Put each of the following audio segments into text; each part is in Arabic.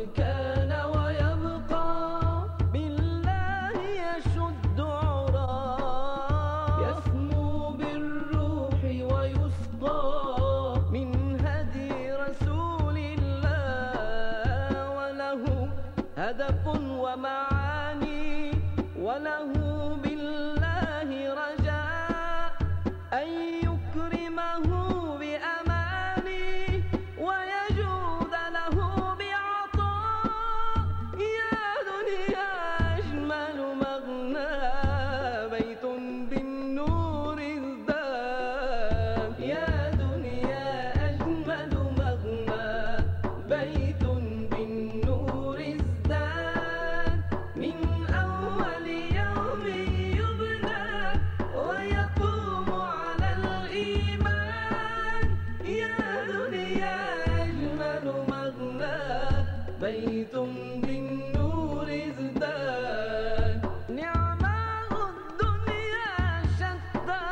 كان ويبقى بالله يشد عراه يسمو بالروح ويسقى من هدي رسول الله وله هدف ومعاني وله بالله رجاء أن يكرمه بأماني ويجود له بعطاء يا دنيا أجمل مغنى بيت بالنور ازداد يا دنيا أجمل مغنى بيت بالنور ازداد من أول يوم يبنى ويقوم على الإيمان يا دنيا أجمل مغنى بيت بالنور ازداد نعماء الدنيا شتى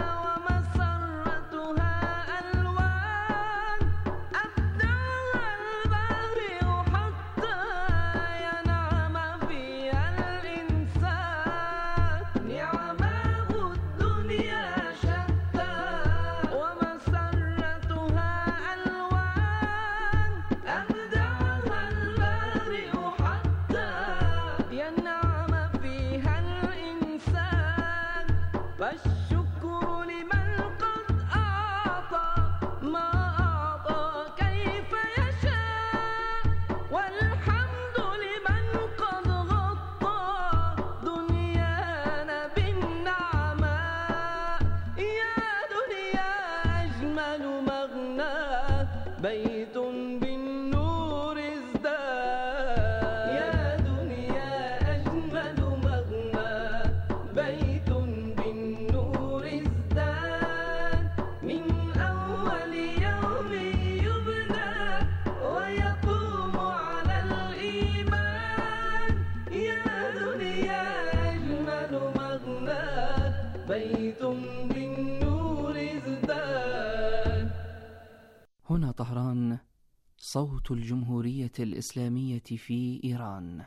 ومسرتها ألوان أبدعها البارئ حتى ينعم فيها الإنسان نعماء الدنيا شتى ومسرتها ألوان أبدعها البارئ حتى ينعم فيها الإنسان فالشكر لمن قد أعطى ما أعطى كيف يشاء والحمد لمن قد غطى دنيانا بالنعماء يا دنيا أجمل مغنى بيت بالنور ازداد يا دنيا أجمل مغنى بيت بالنور ازداد من أول يوم يبنى ويقوم على الإيمان يا دنيا أجمل مغنى بيت بالنور ازداد. هنا طهران، صوت الجمهورية الإسلامية في إيران.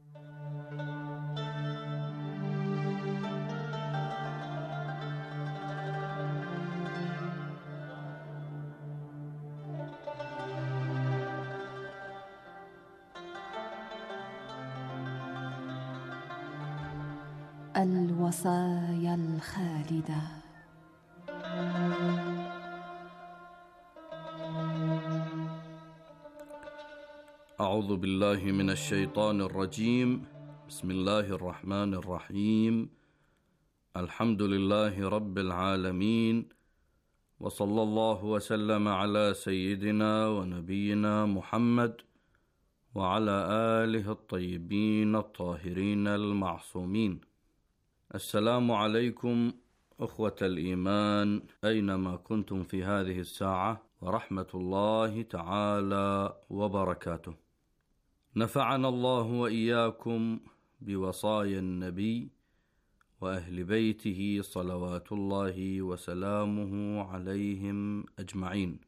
الوصايا الخالدة. أعوذ بالله من الشيطان الرجيم. بسم الله الرحمن الرحيم. الحمد لله رب العالمين، وصلى الله وسلم على سيدنا ونبينا محمد وعلى آله الطيبين الطاهرين المعصومين. السلام عليكم أخوة الإيمان أينما كنتم في هذه الساعة، ورحمة الله تعالى وبركاته. نفعنا الله وإياكم بوصايا النبي وأهل بيته صلوات الله وسلامه عليهم أجمعين.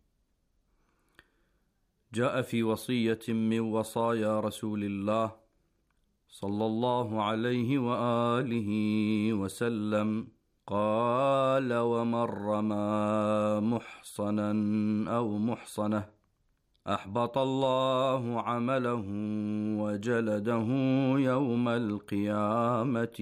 جاء في وصية من وصايا رسول الله صلى الله عليه وآله وسلم قال: ومن رمى محصنا أو محصنة أحبط الله عمله وجلده يوم القيامة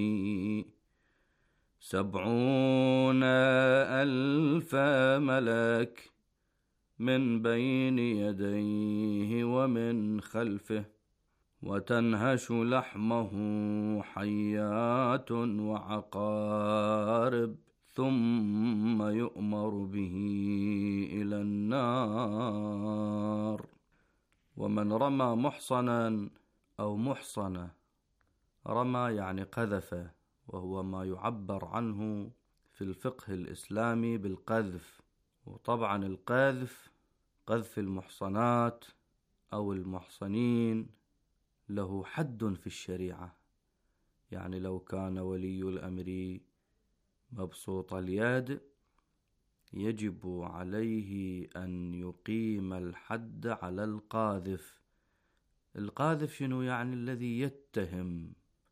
70,000 ملك من بين يديه ومن خلفه، وتنهش لحمه حيات وعقارب، ثم يؤمر به إلى النار. ومن رمى محصنا أو محصنة، رمى يعني قذف، وهو ما يعبر عنه في الفقه الإسلامي بالقذف. وطبعا القذف، قذف المحصنات أو المحصنين، له حد في الشريعة. يعني لو كان ولي الأمر مبسوط اليد يجب عليه أن يقيم الحد على القاذف القاذف شنو يعني؟ الذي يتهم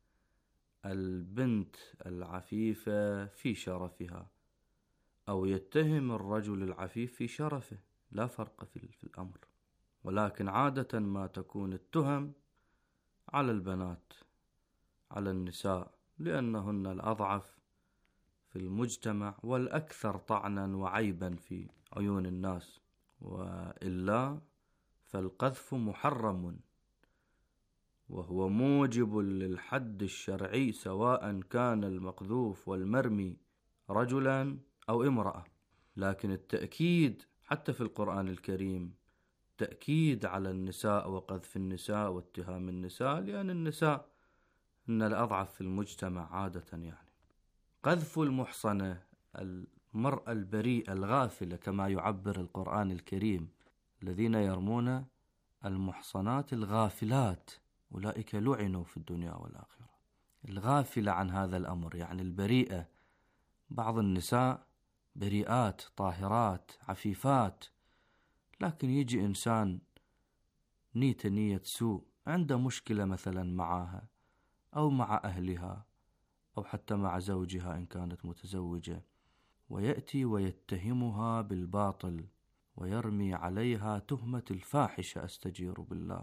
البنت العفيفة في شرفها، أو يتهم الرجل العفيف في شرفه، لا فرق في الأمر. ولكن عادة ما تكون التهم على البنات، على النساء، لأنهن الأضعف في المجتمع والأكثر طعنا وعيبا في عيون الناس. وإلا فالقذف محرم، وهو موجب للحد الشرعي، سواء كان المقذوف والمرمي رجلا أو امرأة. لكن التأكيد حتى في القرآن الكريم تأكيد على النساء وقذف النساء واتهام النساء، لأن النساء إن الأضعف في المجتمع عادة. يعني قذف المحصنة، المرأة البريئة الغافلة كما يعبر القرآن الكريم، الذين يرمون المحصنات الغافلات أولئك لعنوا في الدنيا والآخرة. الغافلة عن هذا الأمر يعني البريئة. بعض النساء بريئات طاهرات عفيفات، لكن يجي إنسان نية سوء، عنده مشكلة مثلا معها أو مع أهلها أو حتى مع زوجها إن كانت متزوجة، ويأتي ويتهمها بالباطل ويرمي عليها تهمة الفاحشة، أستجير بالله.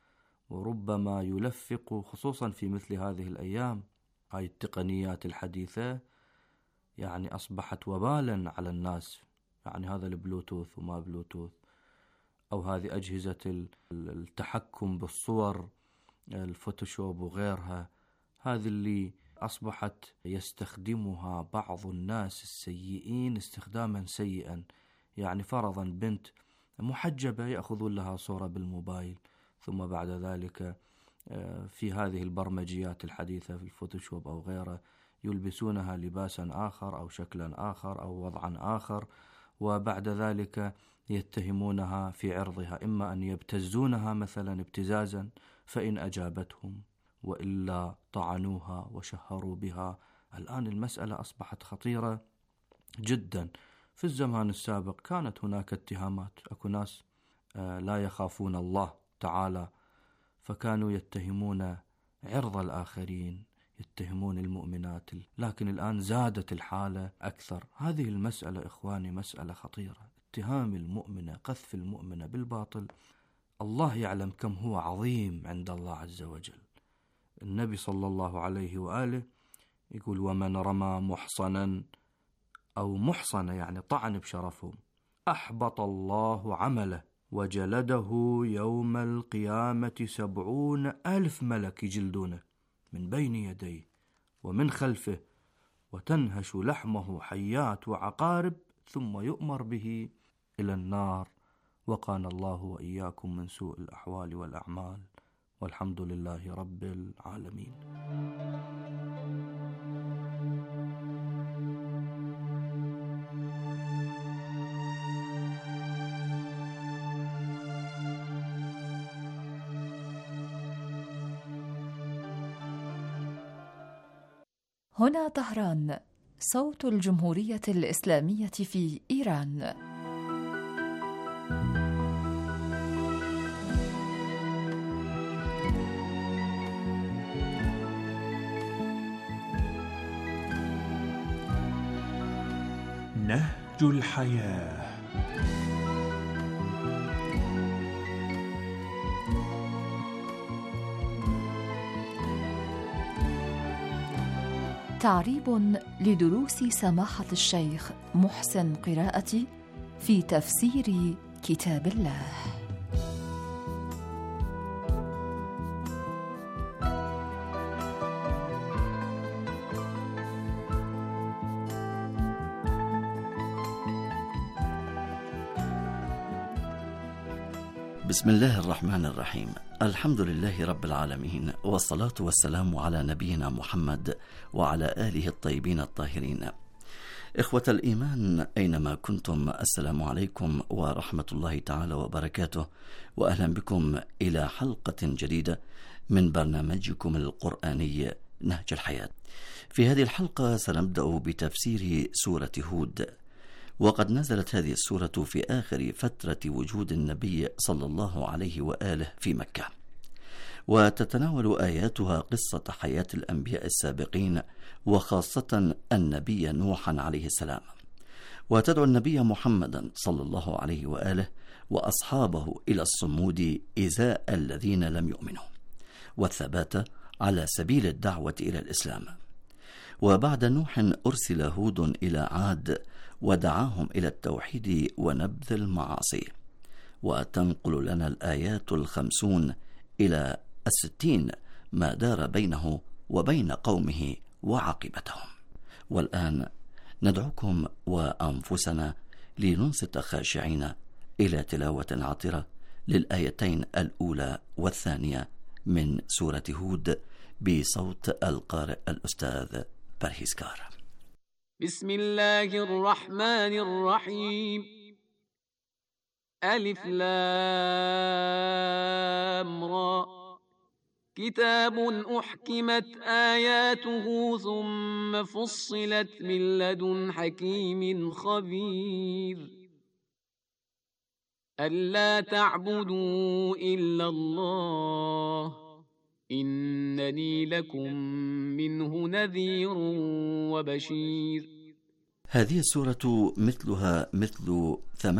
وربما يلفق، خصوصا في مثل هذه الأيام، هاي التقنيات الحديثة يعني أصبحت وبالا على الناس. يعني هذا البلوتوث وما بلوتوث، أو هذه أجهزة التحكم بالصور، الفوتوشوب وغيرها، هذه اللي أصبحت يستخدمها بعض الناس السيئين استخداما سيئا. يعني فرضا بنت محجبة يأخذون لها صورة بالموبايل، ثم بعد ذلك في هذه البرمجيات الحديثة في الفوتوشوب أو غيره يلبسونها لباسا آخر أو شكلا آخر أو وضعا آخر، وبعد ذلك يتهمونها في عرضها، إما أن يبتزونها مثلا ابتزازا فإن أجابتهم، وإلا طعنوها وشهروا بها. الآن المسألة أصبحت خطيرة جدا. في الزمان السابق كانت هناك اتهامات، أكو ناس لا يخافون الله تعالى، فكانوا يتهمون عرض الآخرين، يتهمون المؤمنات. لكن الآن زادت الحالة أكثر. هذه المسألة إخواني مسألة خطيرة، اتهام المؤمنة، قذف المؤمنة بالباطل. الله يعلم كم هو عظيم عند الله عز وجل. النبي صلى الله عليه وآله يقول: ومن رمى محصنا أو محصنة يعني طعن بشرفهم أحبط الله عمله وجلده يوم القيامة 70,000 ملك يجلدونه من بين يديه ومن خلفه، وتنهش لحمه حيات وعقارب، ثم يؤمر به إلى النار. وقانا الله وإياكم من سوء الأحوال والأعمال، والحمد لله رب العالمين. هنا طهران، صوت الجمهورية الإسلامية في إيران. نهج الحياة. تعريب لدروس سماحة الشيخ محسن قراءتي في تفسير كتاب الله. بسم الله الرحمن الرحيم. الحمد لله رب العالمين، والصلاة والسلام على نبينا محمد وعلى آله الطيبين الطاهرين. إخوة الإيمان أينما كنتم، السلام عليكم ورحمة الله تعالى وبركاته، وأهلا بكم إلى حلقة جديدة من برنامجكم القرآني نهج الحياة. في هذه الحلقة سنبدأ بتفسير سورة هود، وقد نزلت هذه السورة في آخر فترة وجود النبي صلى الله عليه وآله في مكة. وتتناول آياتها قصة حياة الأنبياء السابقين، وخاصة النبي نوحا عليه السلام، وتدعو النبي محمدا صلى الله عليه وآله وأصحابه إلى الصمود إزاء الذين لم يؤمنوا، والثبات على سبيل الدعوة إلى الإسلام. وبعد نوح أرسل هود إلى عاد ودعاهم إلى التوحيد ونبذ المعاصي. وتنقل لنا الآيات 50 إلى 60 ما دار بينه وبين قومه وعاقبتهم. والآن ندعوكم وأنفسنا لننصت خاشعين إلى تلاوة عطرة للآيتين الأولى والثانية من سورة هود بصوت القارئ الأستاذ برهيسكار. بسم الله الرحمن الرحيم. ألف لام را. كتاب أحكمت آياته ثم فصلت من لدن حكيم خبير. ألا تعبدوا إلا الله إنني لكم منه نذير وبشير. هذه السورة مثلها مثل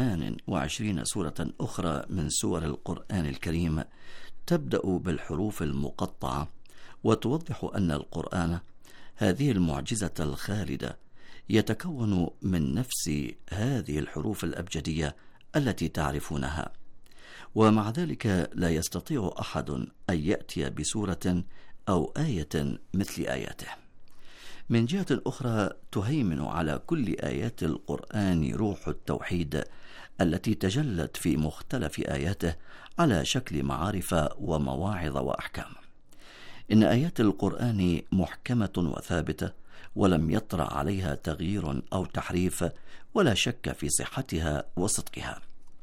28 سورة أخرى من سور القرآن الكريم تبدأ بالحروف المقطعة، وتوضح أن القرآن هذه المعجزة الخالدة يتكون من نفس هذه الحروف الأبجدية التي تعرفونها، ومع ذلك لا يستطيع أحد أن يأتي بسورة أو آية مثل آياته. من جهة أخرى تهيمن على كل آيات القرآن روح التوحيد التي تجلت في مختلف آياته على شكل معارف ومواعظ وأحكام. إن آيات القرآن محكمة وثابتة ولم يطرأ عليها تغيير أو تحريف، ولا شك في صحتها وصدقها.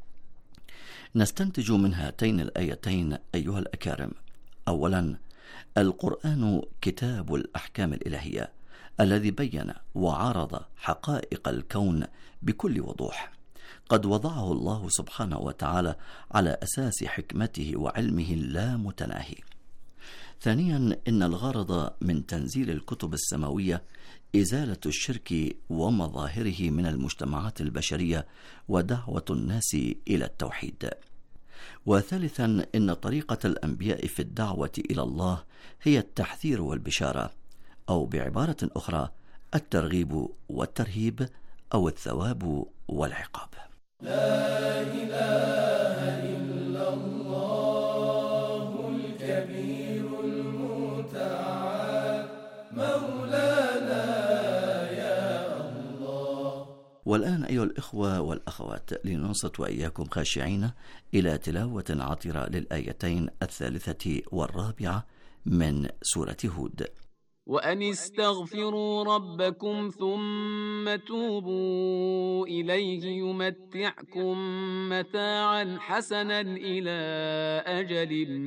نستنتج من هاتين الآيتين أيها الأكارم: أولا، القرآن كتاب الأحكام الإلهية الذي بين وعرض حقائق الكون بكل وضوح، قد وضعه الله سبحانه وتعالى على أساس حكمته وعلمه اللامتناهي. ثانيا، إن الغرض من تنزيل الكتب السماوية إزالة الشرك ومظاهره من المجتمعات البشرية ودعوة الناس إلى التوحيد. وثالثا، إن طريقة الأنبياء في الدعوة إلى الله هي التحذير والبشارة، أو بعبارة أخرى الترغيب والترهيب، أو الثواب والعقاب. لا إله إلا الله الكبير المتعال مولانا يا الله. والآن أيها الإخوة والأخوات، لننصت وإياكم خاشعين إلى تلاوة عطرة للآيتين 3 و4 من سورة هود. وأن استغفروا ربكم ثم توبوا إليه يمتعكم متاعا حسنا إلى أجل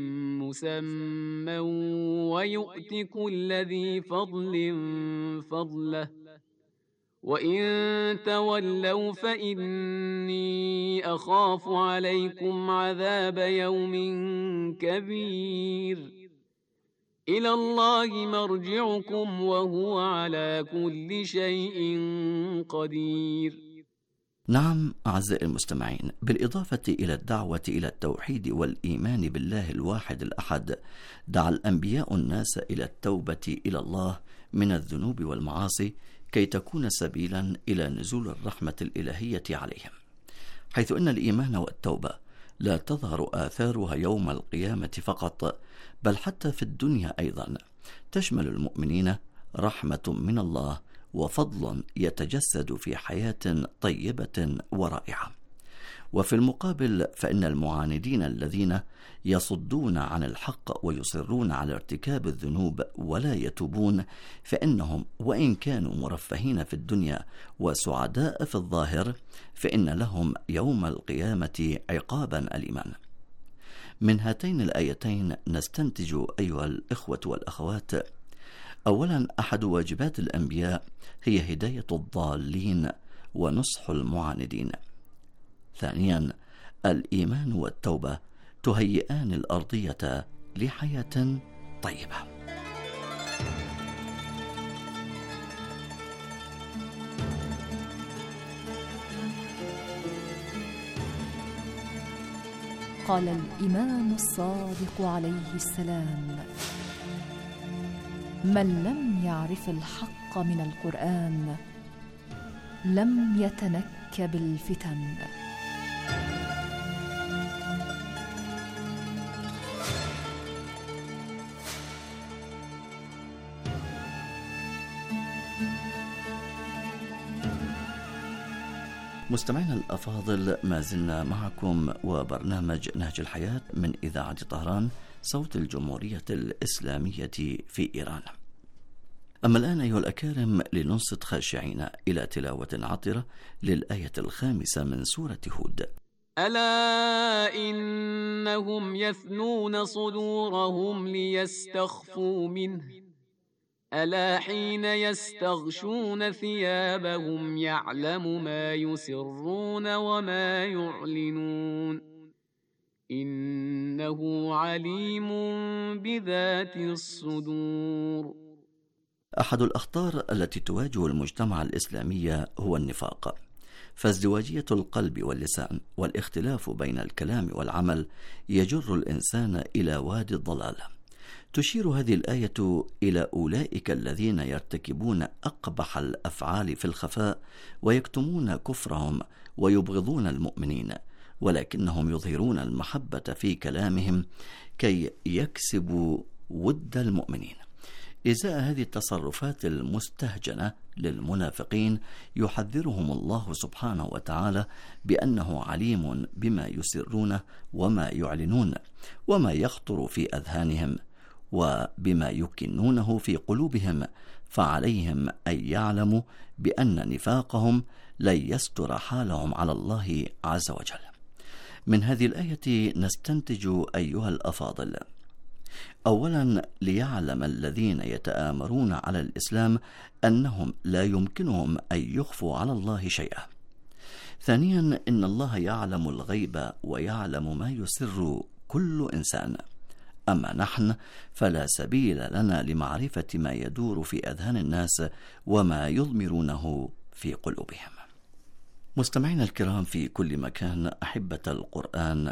مسمى ويؤت كل ذي فضل فضله وإن تولوا فإني أخاف عليكم عذاب يوم كبير. إلى الله مرجعكم وهو على كل شيء قدير. نعم أعزائي المستمعين، بالإضافة إلى الدعوة إلى التوحيد والإيمان بالله الواحد الأحد، دعا الأنبياء الناس إلى التوبة إلى الله من الذنوب والمعاصي كي تكون سبيلا إلى نزول الرحمة الإلهية عليهم، حيث إن الإيمان والتوبة لا تظهر آثارها يوم القيامة فقط، بل حتى في الدنيا أيضا تشمل المؤمنين رحمة من الله وفضل يتجسد في حياة طيبة ورائعة. وفي المقابل فإن المعاندين الذين يصدون عن الحق ويصرون على ارتكاب الذنوب ولا يتوبون، فإنهم وإن كانوا مرفهين في الدنيا وسعداء في الظاهر، فإن لهم يوم القيامة عقابا أليما. من هاتين الآيتين نستنتج أيها الإخوة والأخوات: أولا، أحد واجبات الأنبياء هي هداية الضالين ونصح المعاندين. ثانيا، الإيمان والتوبة تهيئان الأرضية لحياة طيبة. قال الإمام الصادق عليه السلام: من لم يعرف الحق من القرآن لم يتنكب الفتن. مستمعينا الأفاضل، ما زلنا معكم وبرنامج نهج الحياة من إذاعة طهران، صوت الجمهورية الإسلامية في إيران. أما الآن أيها الأكارم لننصت خاشعين إلى تلاوة عطرة للآية 5 من سورة هود. ألا إنهم يثنون صدورهم ليستخفوا منه ألا حين يستغشون ثيابهم يعلم ما يسرون وما يعلنون إنه عليم بذات الصدور. أحد الأخطار التي تواجه المجتمع الإسلامي هو النفاق، فازدواجية القلب واللسان والاختلاف بين الكلام والعمل يجر الإنسان إلى وادي الضلال. تشير هذه الآية إلى أولئك الذين يرتكبون أقبح الأفعال في الخفاء ويكتمون كفرهم ويبغضون المؤمنين، ولكنهم يظهرون المحبة في كلامهم كي يكسبوا ود المؤمنين. إزاء هذه التصرفات المستهجنة للمنافقين يحذرهم الله سبحانه وتعالى بأنه عليم بما يسرون وما يعلنون وما يخطر في أذهانهم وبما يكنونه في قلوبهم، فعليهم أن يعلموا بأن نفاقهم لن يستر حالهم على الله عز وجل. من هذه الآية نستنتج أيها الأفاضل: أولا، ليعلم الذين يتآمرون على الإسلام أنهم لا يمكنهم أن يخفوا على الله شيئا. ثانيا، إن الله يعلم الغيب ويعلم ما يسر كل إنسان، أما نحن فلا سبيل لنا لمعرفة ما يدور في أذهان الناس وما يضمرونه في قلوبهم. مستمعينا الكرام في كل مكان، أحبة القرآن،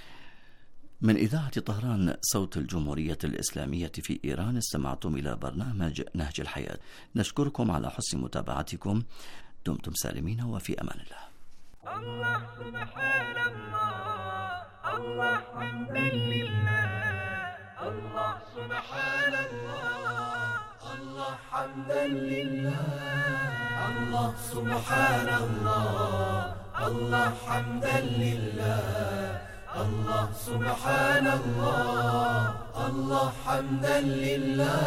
من إذاعة طهران صوت الجمهورية الإسلامية في إيران استمعتم إلى برنامج نهج الحياة. نشكركم على حسن متابعتكم. دمتم سالمين وفي أمان الله. الله سبحان الله، الله حمدا لله، الله سبحان الله، الله حمدا لله، الله سبحان الله، الله حمدا لله، الله سبحان الله، الله حمدا لله.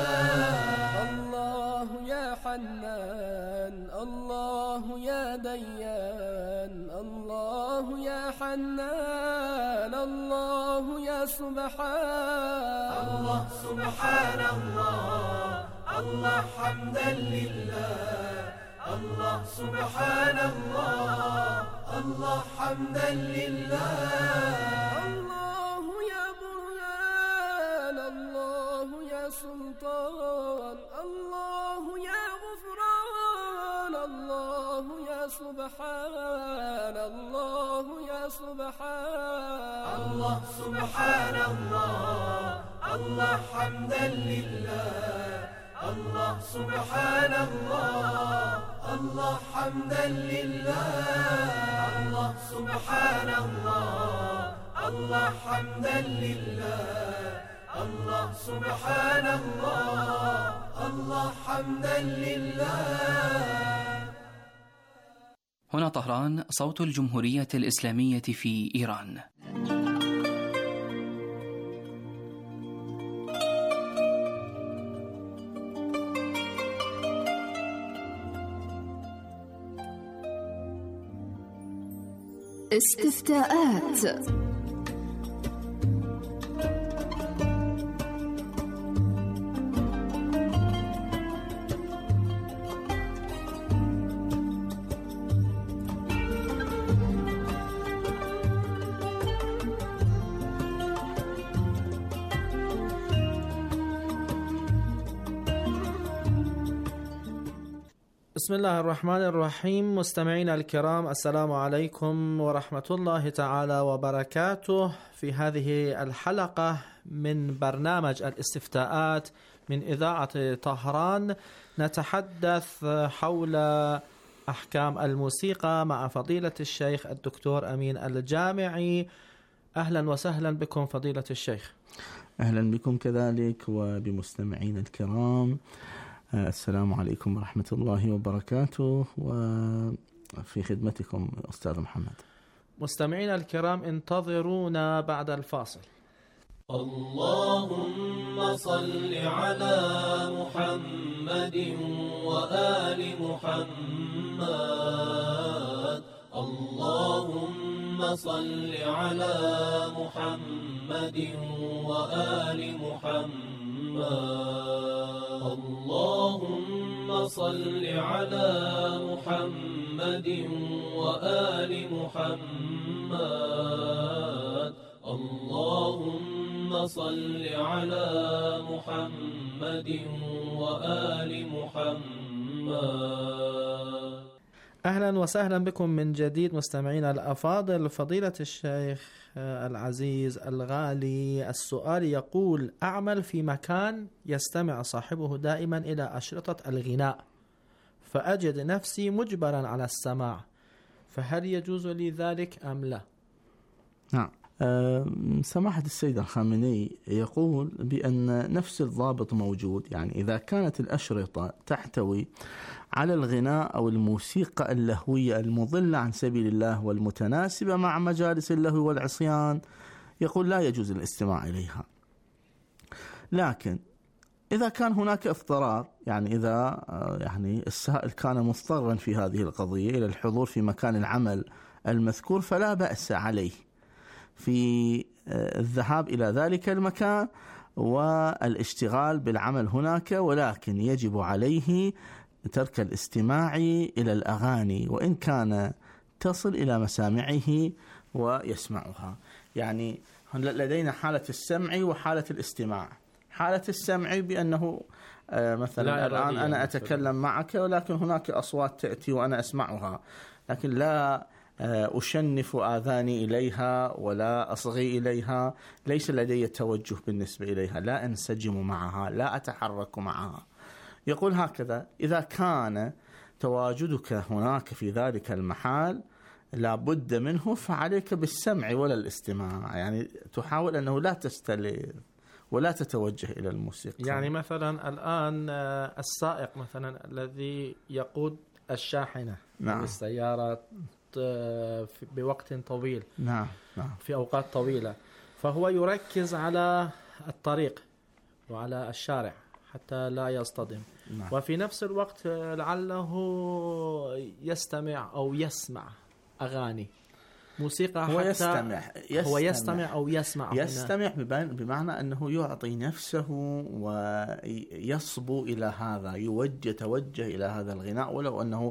الله يا حنان، الله يا ديان، الله يا حنان، الله يا سبحان. الله سبحان الله، الله حمدا لله، الله سبحان الله، الله حمدا لله. الله يا برهان، الله يا سلطان، الله يا غفران، الله يا سبحان، الله يا سبحان. الله سبحان الله، الله حمدا لله، الله سبحان الله، الله حمدا لله. الله سبحان الله، الله حمدا لله، الله سبحان الله، الله حمدا لله. هنا طهران صوت الجمهورية الإسلامية في إيران. استفتاءات. بسم الله الرحمن الرحيم. مستمعينا الكرام، السلام عليكم ورحمة الله تعالى وبركاته. في هذه الحلقة من برنامج الاستفتاءات من إذاعة طهران نتحدث حول أحكام الموسيقى مع فضيلة الشيخ الدكتور أمين الجامعي. أهلا وسهلا بكم فضيلة الشيخ. أهلا بكم كذلك وبمستمعين الكرام. السلام عليكم ورحمة الله وبركاته، وفي خدمتكم أستاذ محمد. مستمعينا الكرام، انتظرونا بعد الفاصل. اللهم صل على محمد وآل محمد. اللهم صل على محمد وآل محمد. اللهم صل على محمد وآل محمد. اللهم صل على محمد وآل محمد. أهلا وسهلا بكم من جديد مستمعينا الأفاضل. فضيلة الشيخ العزيز الغالي، السؤال يقول: أعمل في مكان يستمع صاحبه دائما إلى أشرطة الغناء، فأجد نفسي مجبرا على السماع، فهل يجوز لي ذلك أم لا؟ نعم. سماحة السيد الخامنئي يقول بأن نفس الضابط موجود، يعني إذا كانت الأشرطة تحتوي على الغناء أو الموسيقى اللهوية المضلة عن سبيل الله والمتناسبة مع مجالس اللهو والعصيان، يقول لا يجوز الاستماع إليها. لكن إذا كان هناك اضطرار، يعني إذا السائل كان مضطرا في هذه القضية إلى الحضور في مكان العمل المذكور، فلا بأس عليه في الذهاب إلى ذلك المكان والاشتغال بالعمل هناك، ولكن يجب عليه ترك الاستماع إلى الأغاني وإن كان تصل إلى مسامعه ويسمعها. يعني لدينا حالة السمع وحالة الاستماع. حالة السمع بأنه مثلا الآن أنا أتكلم معك ولكن هناك أصوات تأتي وأنا أسمعها، لكن لا أشنف آذاني إليها ولا أصغي إليها، ليس لدي توجه بالنسبة إليها، لا أنسجم معها، لا أتحرك معها. يقول هكذا: إذا كان تواجدك هناك في ذلك المحل لا بد منه، فعليك بالسمع ولا الاستماع، يعني تحاول أنه لا تستلذ ولا تتوجه إلى الموسيقى. يعني مثلا الآن السائق مثلا الذي يقود الشاحنة، نعم، السيارة بوقت طويل، نعم، في أوقات طويلة، فهو يركز على الطريق وعلى الشارع حتى لا يصطدم، نعم، وفي نفس الوقت لعله يستمع أو يسمع أغاني موسيقى، هو يستمع أو يسمع. يستمع بمعنى أنه يعطي نفسه ويصبو إلى هذا، يتوجه إلى هذا الغناء، ولو أنه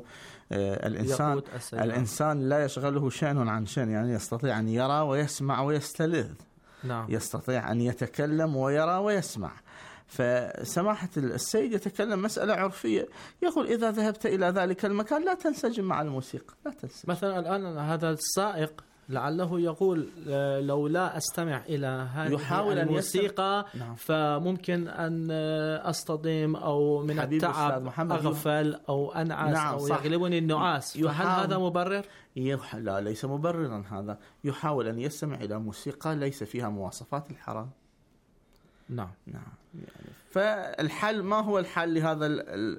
الإنسان لا يشغله شأن عن شأن، يعني يستطيع أن يرى ويسمع ويستلذ. نعم. يستطيع أن يتكلم ويرى ويسمع. فسماحة السيد يتكلم مسألة عرفية، يقول إذا ذهبت إلى ذلك المكان لا تنسجم مع الموسيقى، لا تنسجم. مثلا الآن هذا السائق لعله يقول لو لا أستمع إلى هذه الموسيقى فممكن أن أصطدم أو من التعب أغفل أو أنعس، نعم، أو يغلبني النعاس. فهل هذا مبرر؟ لا، ليس مبررا. هذا يحاول أن يستمع إلى موسيقى ليس فيها مواصفات الحرام. نعم. يعني فالحل، ما هو الحل لهذا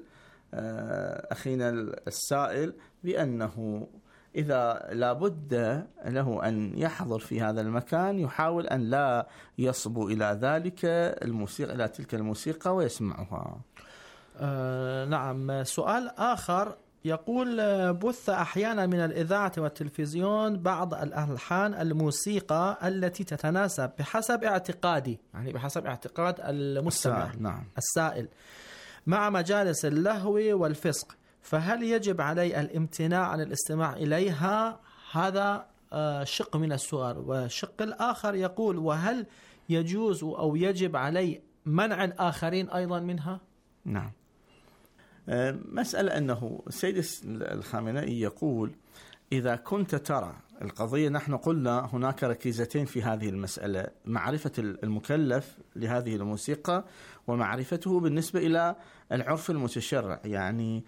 أخينا السائل؟ بأنه إذا لابد له أن يحضر في هذا المكان يحاول أن لا يصبو إلى ذلك الموسيقى، إلى تلك الموسيقى ويسمعها. نعم. سؤال آخر يقول: بث أحيانا من الإذاعة والتلفزيون بعض الألحان الموسيقى التي تتناسب بحسب اعتقادي، يعني بحسب اعتقاد المستمع، نعم، السائل، مع مجالس اللهو والفسق، فهل يجب علي الامتناع عن الاستماع إليها؟ هذا شق من السؤال. والشق الآخر يقول: وهل يجوز أو يجب علي منع الآخرين أيضا منها؟ نعم. مسألة أنه السيد الخامنئي يقول إذا كنت ترى القضية، نحن قلنا هناك ركيزتين في هذه المسألة: معرفة المكلف لهذه الموسيقى ومعرفته بالنسبة إلى العرف المتشرع، يعني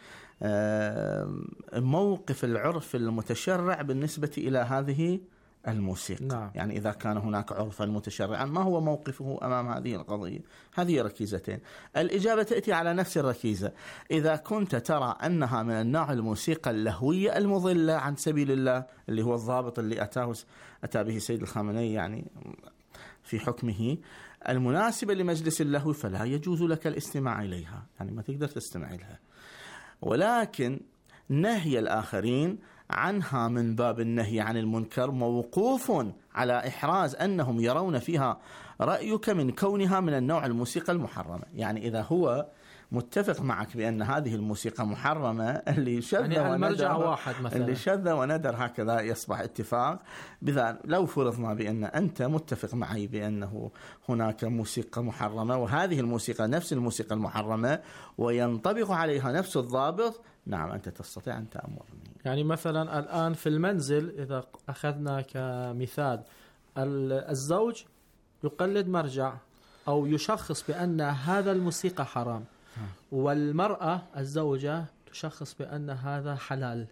موقف العرف المتشرع بالنسبة إلى هذه الموسيقى. نعم. يعني إذا كان هناك عرفا متشرعا ما هو موقفه أمام هذه القضية؟ هذه ركيزتين. الإجابة تأتي على نفس الركيزة: إذا كنت ترى أنها من النوع الموسيقى اللهوية المضلة عن سبيل الله، اللي هو الضابط اللي أتى به سيد الخامنئي يعني في حكمه، المناسبة لمجلس اللهو، فلا يجوز لك الاستماع إليها، يعني ما تقدر تستمع لها. ولكن نهي الآخرين عنها من باب النهي عن المنكر موقوف على إحراز أنهم يرون فيها رأيك من كونها من النوع الموسيقى المحرمة. يعني إذا هو متفق معك بأن هذه الموسيقى محرمة، اللي شذ يعني وندر واحد مثلا، اللي شذ وندر هكذا يصبح اتفاق. بذلك لو فرضنا بأن أنت متفق معي بأنه هناك موسيقى محرمة وهذه الموسيقى نفس الموسيقى المحرمة وينطبق عليها نفس الضابط، نعم أنت تستطيع أن تأمرني. يعني مثلا الآن في المنزل إذا أخذنا كمثال، الزوج يقلد مرجع أو يشخص بأن هذا الموسيقى حرام، والمرأة الزوجة تشخص بأن هذا حلال.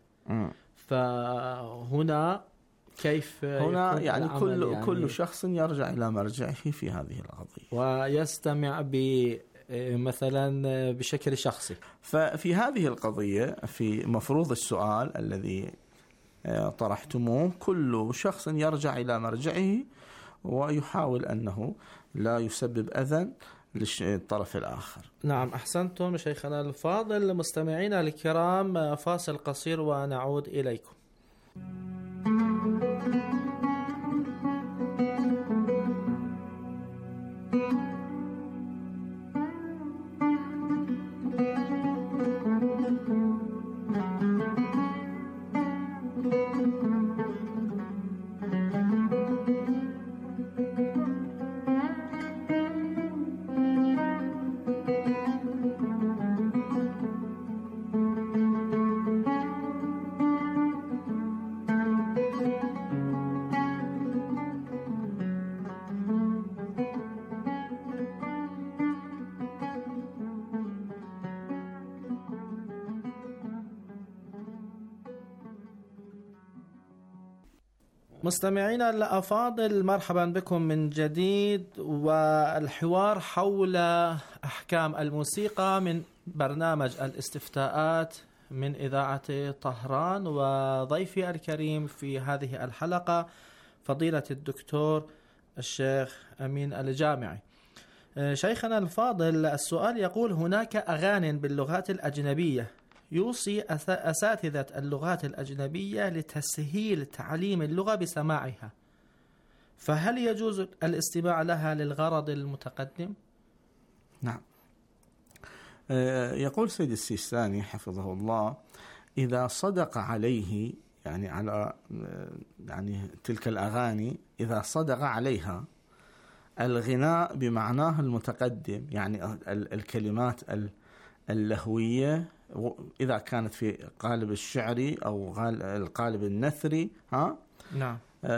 فهنا كيف هنا يعني كل شخص يرجع إلى مرجعه في هذه القضية ويستمع مثلا بشكل شخصي. ففي هذه القضية في مفروض السؤال الذي طرحتموه، كل شخص يرجع إلى مرجعه ويحاول أنه لا يسبب أذى للطرف الآخر. نعم، أحسنتم شيخنا الفاضل. مستمعينا الكرام، فاصل قصير ونعود إليكم. مستمعينا الأفاضل، مرحبا بكم من جديد، والحوار حول أحكام الموسيقى من برنامج الاستفتاءات من إذاعة طهران. وضيفي الكريم في هذه الحلقة فضيلة الدكتور الشيخ أمين الجامعي. شيخنا الفاضل، السؤال يقول: هناك أغاني باللغات الأجنبية يوصي أساتذة اللغات الأجنبية لتسهيل تعليم اللغة بسماعها، فهل يجوز الاستماع لها للغرض المتقدم؟ نعم. يقول سيد السيستاني حفظه الله: إذا صدق عليه، يعني على تلك الأغاني، إذا صدق عليها الغناء بمعناه المتقدم، يعني الكلمات اللهوية، إذا كانت في قالب الشعري أو القالب النثري، نعم،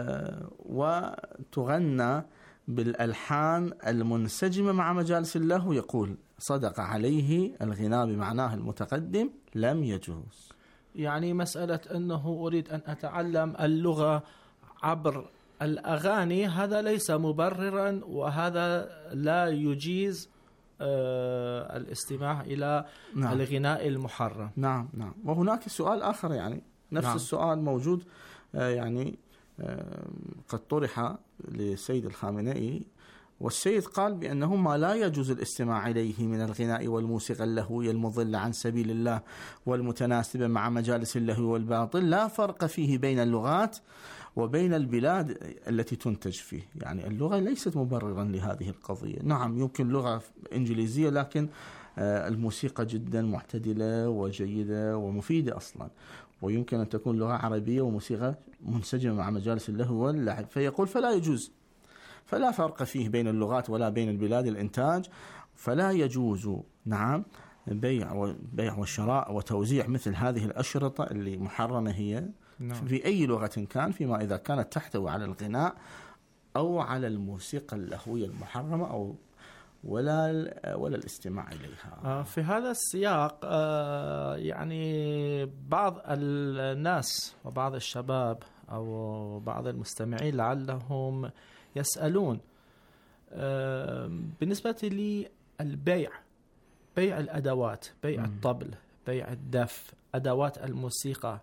وتغنى بالألحان المنسجمة مع مجالس اللهو، يقول صدق عليه الغناء بمعناه المتقدم لم يجوز. يعني مسألة أنه أريد أن أتعلم اللغة عبر الأغاني، هذا ليس مبررا، وهذا لا يجيز الاستماع إلى الغناء المحرم. نعم. وهناك سؤال آخر، يعني نفس السؤال موجود، يعني قد طرح لسيد الخامنئي، والسيد قال بأنه ما لا يجوز الاستماع إليه من الغناء والموسيقى اللهوية المضلة عن سبيل الله والمتناسبة مع مجالس اللهو والباطل لا فرق فيه بين اللغات وبين البلاد التي تنتج فيه. يعني اللغة ليست مبررا لهذه القضية. نعم، يمكن لغة إنجليزية، لكن الموسيقى جدا معتدلة وجيدة ومفيدة أصلا، ويمكن أن تكون لغة عربية وموسيقى منسجمة مع مجالس اللهو واللعب. فيقول فلا يجوز، فلا فرق فيه بين اللغات ولا بين البلاد الإنتاج، فلا يجوز نعم بيع وشراء وتوزيع مثل هذه الأشرطة اللي محرمة هي في أي لغة كان، فيما إذا كانت تحتوي على الغناء أو على الموسيقى اللهوية المحرمة أو ولا الاستماع إليها. في هذا السياق يعني بعض الناس وبعض الشباب أو بعض المستمعين لعلهم يسألون بالنسبة لي البيع الأدوات، بيع الطبل، بيع الدف، أدوات الموسيقى،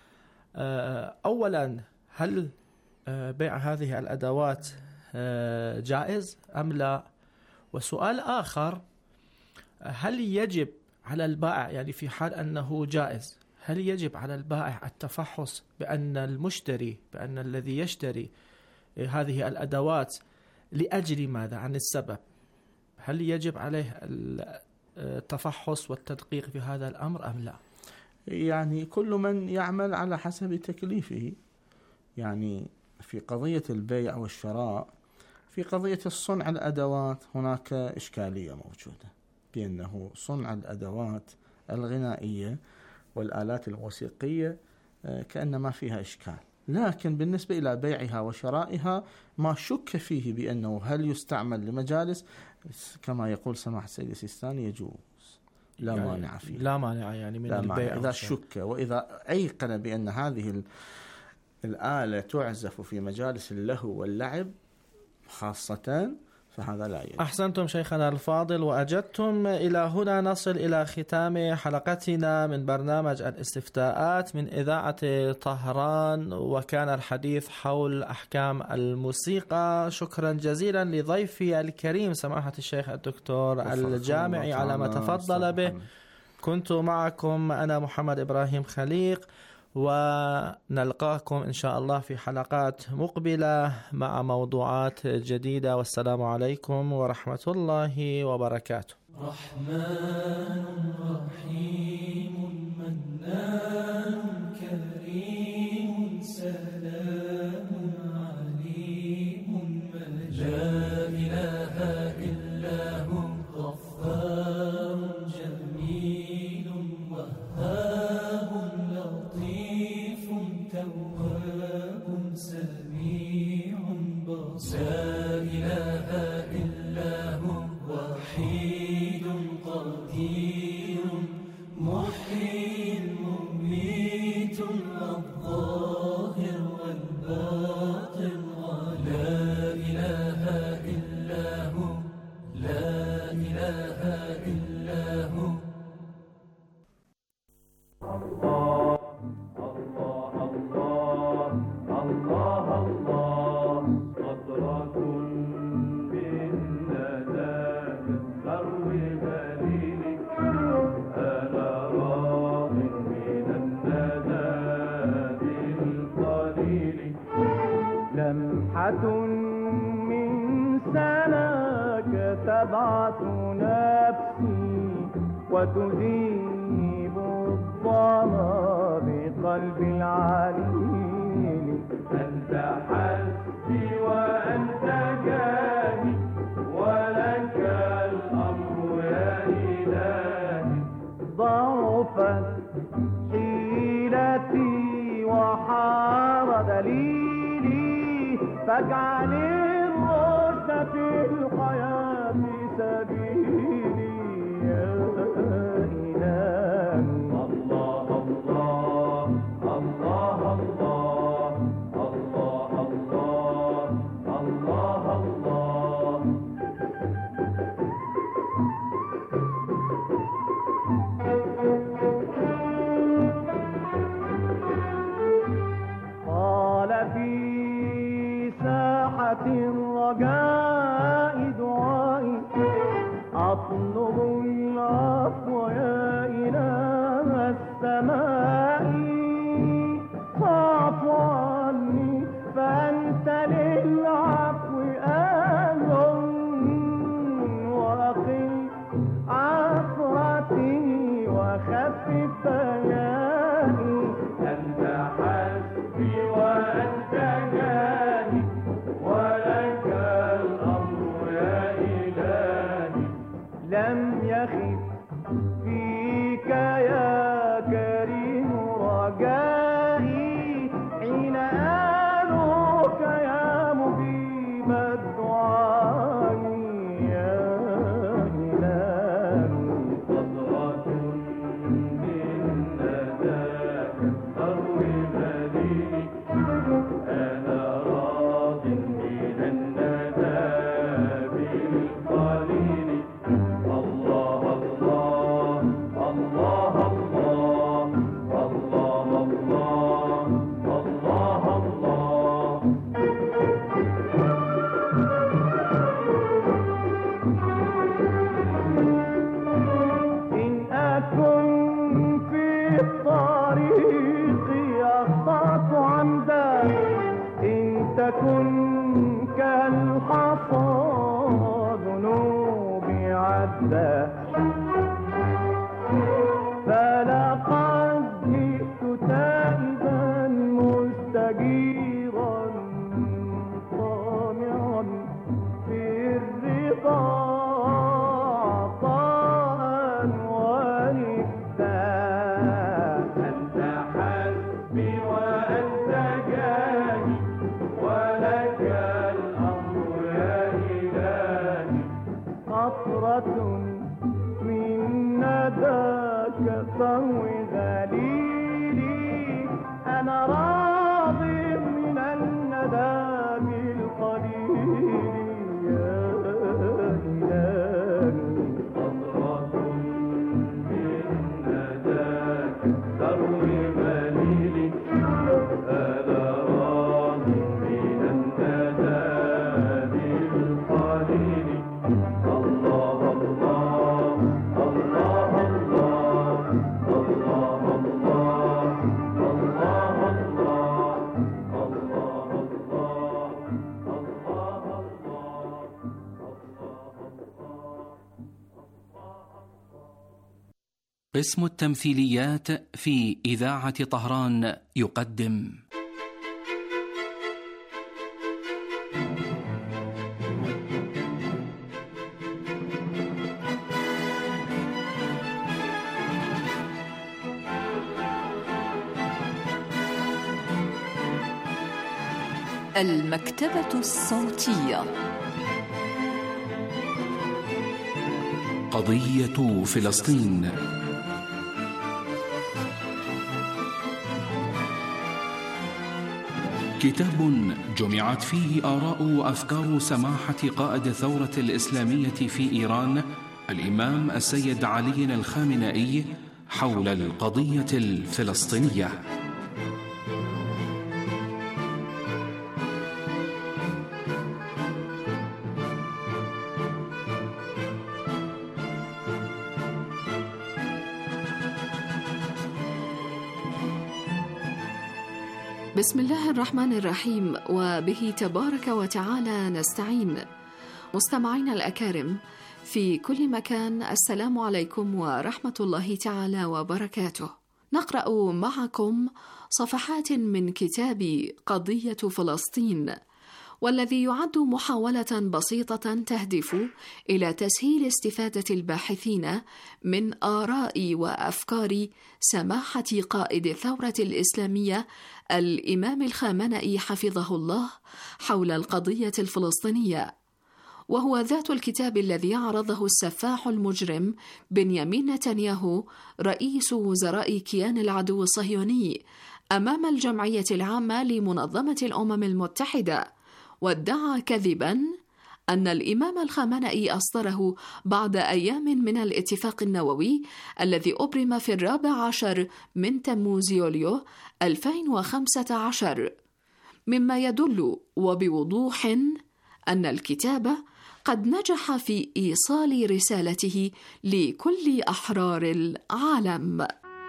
أولا هل بيع هذه الأدوات جائز أم لا؟ وسؤال آخر، هل يجب على البائع، يعني في حال أنه جائز، هل يجب على البائع التفحص بأن الذي يشتري هذه الأدوات لأجل ماذا، عن السبب؟ هل يجب عليه التفحص والتدقيق في هذا الأمر أم لا؟ يعني كل من يعمل على حسب تكليفه. يعني في قضية البيع والشراء، في قضية الصنع الأدوات هناك إشكالية موجودة، بأنه صنع الأدوات الغنائية والآلات الموسيقية كأن ما فيها إشكال، لكن بالنسبة إلى بيعها وشرائها ما شك فيه بأنه هل يستعمل لمجالس كما يقول سماحة السيد السيستاني يجوز، لا يعني مانع فيه، لا مانع يعني من البيع. إذا شك وإذا أيقن بأن هذه الآلة تعزف في مجالس اللهو واللعب خاصة فهذا لا يجب. أحسنتم شيخنا الفاضل وأجدتم. إلى هنا نصل إلى ختام حلقتنا من برنامج الاستفتاءات من إذاعة طهران، وكان الحديث حول أحكام الموسيقى. شكرا جزيلا لضيفي الكريم سماحة الشيخ الدكتور الجامعي على ما تفضل به. كنت معكم أنا محمد إبراهيم خليق، ونلقاكم إن شاء الله في حلقات مقبلة مع موضوعات جديدة، والسلام عليكم ورحمة الله وبركاته. رحمن رحيم منان كريم سلام عليم لا إله إلا هو غفار جميل وهاب لطيف تواب سميع بصير لا إله إلا هو وحيد قدير محيي مميت الظاهر والباطن لا إله إلا هو لا إله إلا هو. لمحة من سناك تبعث نفسي وتذيب الظما بقلب العليل. أنت حسبي وأنت جاهي ولك الأمر يا إلهي. ضعفت حيلتي وحار دليلي فاجعل الرشد في الحياة سبيلي يا إلهي. الله الله الله الله الله الله الله الله. قال في ساحة الرجاء دعائي أطلب العفو يا إله السماء. فاعف عني فأنت للعفو أهل وأقل عثرتي وخفف بياني. أنت حسبي وأنت جاهي ولك الأمر يا إلهي. لم يخف في عطرة من نداك تروي ذليلي أنا راض من الندى بالقليل يا إلهي عطرة من نداك تروي ذليلي أنا راض من الندى بالقليل الله الله الله الله قسم التمثيليات في إذاعة طهران يقدم المكتبة الصوتية. قضية فلسطين. كتاب جمعت فيه آراء وأفكار سماحة قائد الثورة الإسلامية في إيران الإمام السيد علي الخامنئي حول القضية الفلسطينية. بسم الله الرحمن الرحيم، وبه تبارك وتعالى نستعين. مستمعينا الأكارم في كل مكان، السلام عليكم ورحمة الله تعالى وبركاته. نقرأ معكم صفحات من كتاب قضية فلسطين، والذي يعد محاولة بسيطة تهدف إلى تسهيل استفادة الباحثين من آراء وأفكار سماحة قائد الثورة الإسلامية الإمام الخامنئي حفظه الله حول القضية الفلسطينية، وهو ذات الكتاب الذي عرضه السفاح المجرم بنيامين نتنياهو رئيس وزراء كيان العدو الصهيوني أمام الجمعية العامة لمنظمة الأمم المتحدة، وادعى كذباً أن الإمام الخامنئي أصدره بعد أيام من الاتفاق النووي الذي أبرم في 14 من تموز يوليو 2015، مما يدل وبوضوح أن الكتاب قد نجح في إيصال رسالته لكل أحرار العالم.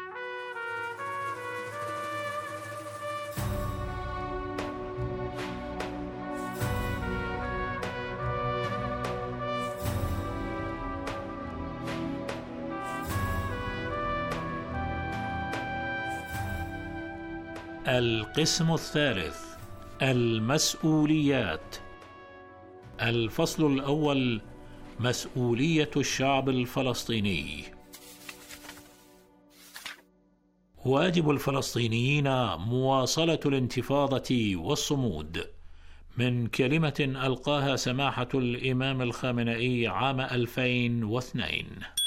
القسم الثالث: المسؤوليات. الفصل الأول: مسؤولية الشعب الفلسطيني. واجب الفلسطينيين مواصلة الانتفاضة والصمود، من كلمة ألقاها سماحة الإمام الخامنئي عام 2002.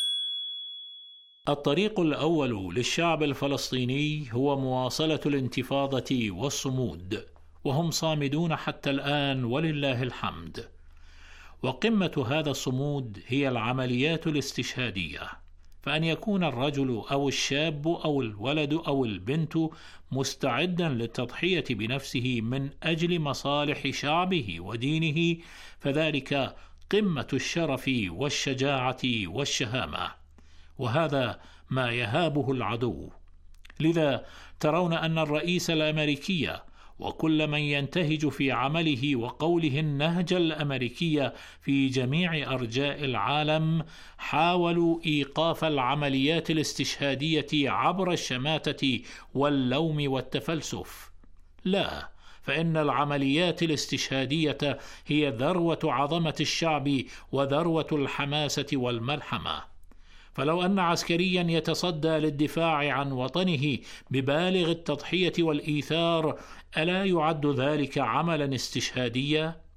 الطريق الأول للشعب الفلسطيني هو مواصلة الانتفاضة والصمود، وهم صامدون حتى الآن ولله الحمد. وقمة هذا الصمود هي العمليات الاستشهادية، فأن يكون الرجل أو الشاب أو الولد أو البنت مستعدا للتضحية بنفسه من أجل مصالح شعبه ودينه، فذلك قمة الشرف والشجاعة والشهامة، وهذا ما يهابه العدو. لذا ترون أن الرئيس الأمريكي وكل من ينتهج في عمله وقوله النهج الأمريكي في جميع أرجاء العالم حاولوا إيقاف العمليات الاستشهادية عبر الشماتة واللوم والتفلسف. لا، فإن العمليات الاستشهادية هي ذروة عظمة الشعب وذروة الحماسة والملحمة. فلو أن عسكريا يتصدى للدفاع عن وطنه ببالغ التضحية والإيثار، ألا يعد ذلك عملا استشهاديا؟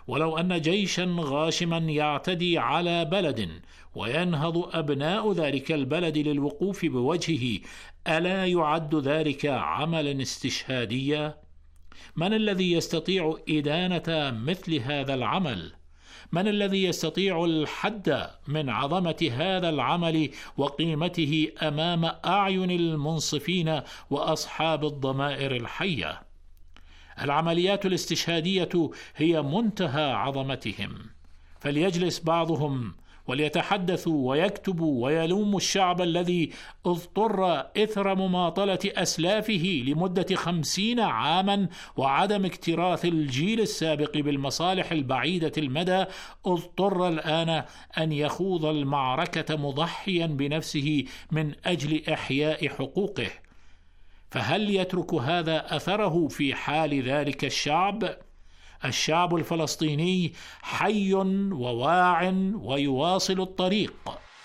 ولو أن جيشا غاشما يعتدي على بلد وينهض أبناء ذلك البلد للوقوف بوجهه، ألا يعد ذلك عملا استشهاديا؟ من الذي يستطيع إدانة مثل هذا العمل؟ من الذي يستطيع الحد من عظمة هذا العمل وقيمته أمام أعين المنصفين وأصحاب الضمائر الحية؟ العمليات الاستشهادية هي منتهى عظمتهم، فليجلس بعضهم وليتحدثوا ويكتبوا ويلوموا الشعب الذي اضطر إثر مماطلة أسلافه لمدة 50 عاما وعدم اكتراث الجيل السابق بالمصالح البعيدة المدى، اضطر الآن أن يخوض المعركة مضحيا بنفسه من أجل إحياء حقوقه. فهل يترك هذا أثره في حال ذلك الشعب؟ الشعب الفلسطيني حي وواع ويواصل الطريق.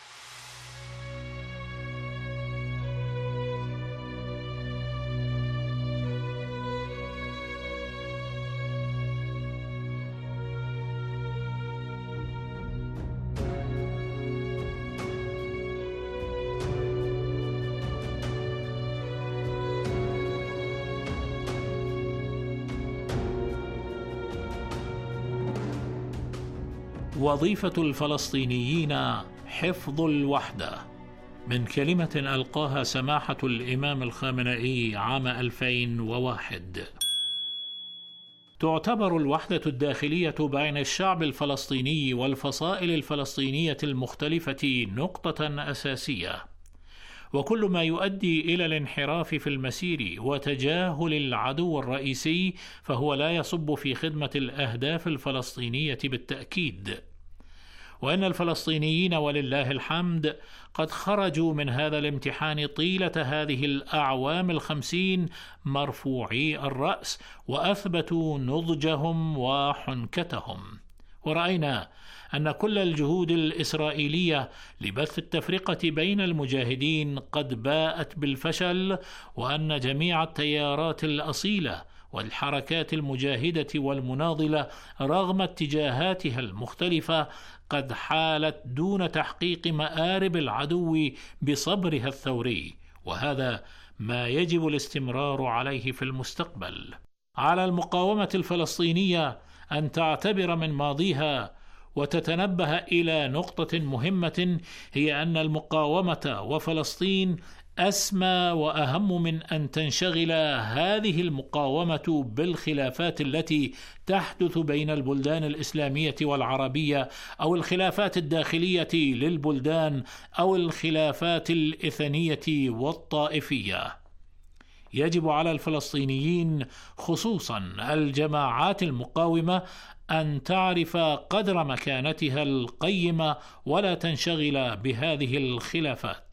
وظيفة الفلسطينيين حفظ الوحدة، من كلمة ألقاها سماحة الإمام الخامنئي عام 2001. تعتبر الوحدة الداخلية بين الشعب الفلسطيني والفصائل الفلسطينية المختلفة نقطة أساسية، وكل ما يؤدي إلى الانحراف في المسير وتجاهل العدو الرئيسي فهو لا يصب في خدمة الأهداف الفلسطينية بالتأكيد. وأن الفلسطينيين ولله الحمد قد خرجوا من هذا الامتحان طيلة هذه الأعوام 50 مرفوعي الرأس، وأثبتوا نضجهم وحنكتهم. ورأينا أن كل الجهود الإسرائيلية لبث التفرقة بين المجاهدين قد باءت بالفشل، وأن جميع التيارات الأصيلة والحركات المجاهدة والمناضلة رغم اتجاهاتها المختلفة قد حالت دون تحقيق مآرب العدو بصبرها الثوري، وهذا ما يجب الاستمرار عليه في المستقبل. على المقاومة الفلسطينية أن تعتبر من ماضيها وتتنبه إلى نقطة مهمة، هي أن المقاومة وفلسطين أسمى وأهم من أن تنشغل هذه المقاومة بالخلافات التي تحدث بين البلدان الإسلامية والعربية، أو الخلافات الداخلية للبلدان، أو الخلافات الإثنية والطائفية. يجب على الفلسطينيين خصوصا الجماعات المقاومة أن تعرف قدر مكانتها القيمة ولا تنشغل بهذه الخلافات.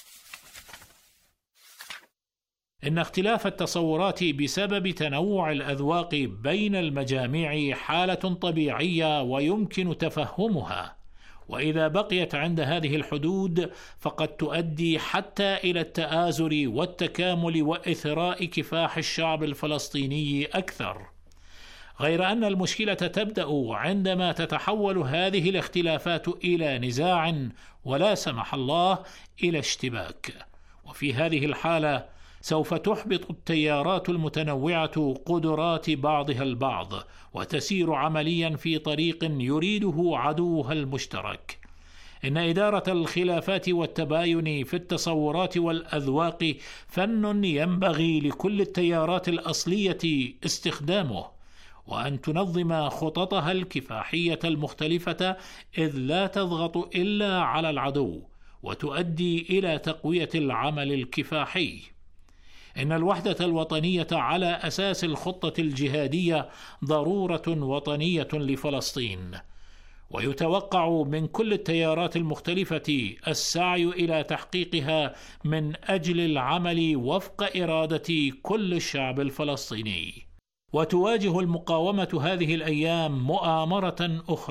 إن اختلاف التصورات بسبب تنوع الأذواق بين المجاميع حالة طبيعية ويمكن تفهمها، وإذا بقيت عند هذه الحدود فقد تؤدي حتى إلى التآزر والتكامل وإثراء كفاح الشعب الفلسطيني أكثر. غير أن المشكلة تبدأ عندما تتحول هذه الاختلافات إلى نزاع ولا سمح الله إلى اشتباك، وفي هذه الحالة سوف تحبط التيارات المتنوعة قدرات بعضها البعض، وتسير عمليا في طريق يريده عدوها المشترك. إن إدارة الخلافات والتباين في التصورات والأذواق فن ينبغي لكل التيارات الأصلية استخدامه، وأن تنظم خططها الكفاحية المختلفة، إذ لا تضغط إلا على العدو وتؤدي إلى تقوية العمل الكفاحي. إن الوحدة الوطنية على أساس الخطة الجهادية ضرورة وطنية لفلسطين، ويتوقع من كل التيارات المختلفة السعي إلى تحقيقها من أجل العمل وفق إرادة كل الشعب الفلسطيني. وتواجه المقاومة هذه الأيام مؤامرة أخرى،